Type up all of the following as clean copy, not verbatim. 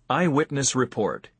Eyewitness report.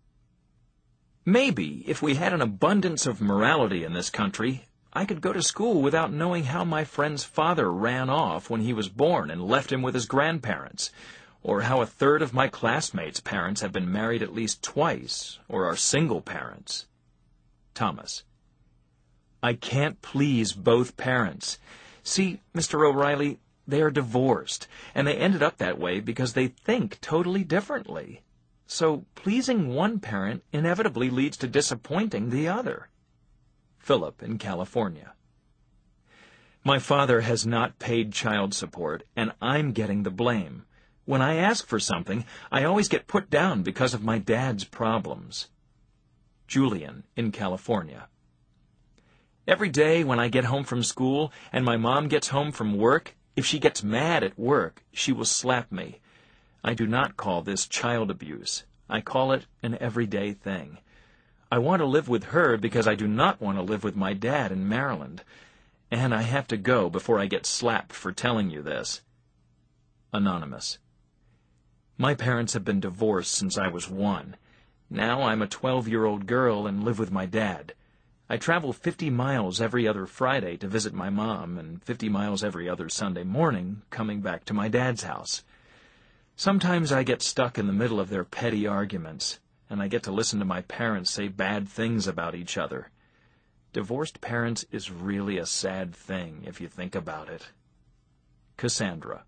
Maybe, if we had an abundance of morality in this country, I could go to school without knowing how my friend's father ran off when he was born and left him with his grandparents, or how a third of my classmates' parents have been married at least twice, or are single parents. Thomas. I can't please both parents. See, Mr. O'Reilly, they are divorced, and they ended up that way because they think totally differently. So pleasing one parent inevitably leads to disappointing the other. Philip in California. My father has not paid child support, and I'm getting the blame. When I ask for something, I always get put down because of my dad's problems. Julian in California. Every day when I get home from school and my mom gets home from work, if she gets mad at work, she will slap me. I do not call this child abuse. I call it an everyday thing. I want to live with her because I do not want to live with my dad in Maryland. And I have to go before I get slapped for telling you this. Anonymous. My parents have been divorced since I was 1. Now I'm a 12-year-old girl and live with my dad. I travel 50 miles every other Friday to visit my mom and 50 miles every other Sunday morning coming back to my dad's house. Sometimes I get stuck in the middle of their petty arguments, and I get to listen to my parents say bad things about each other. Divorced parents is really a sad thing if you think about it. Cassandra.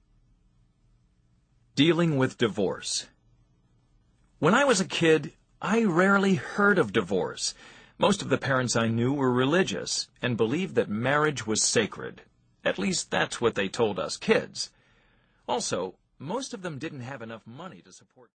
Dealing with divorce. When I was a kid, I rarely heard of divorce. Most of the parents I knew were religious and believed that marriage was sacred. At least that's what they told us kids. Also, most of them didn't have enough money to support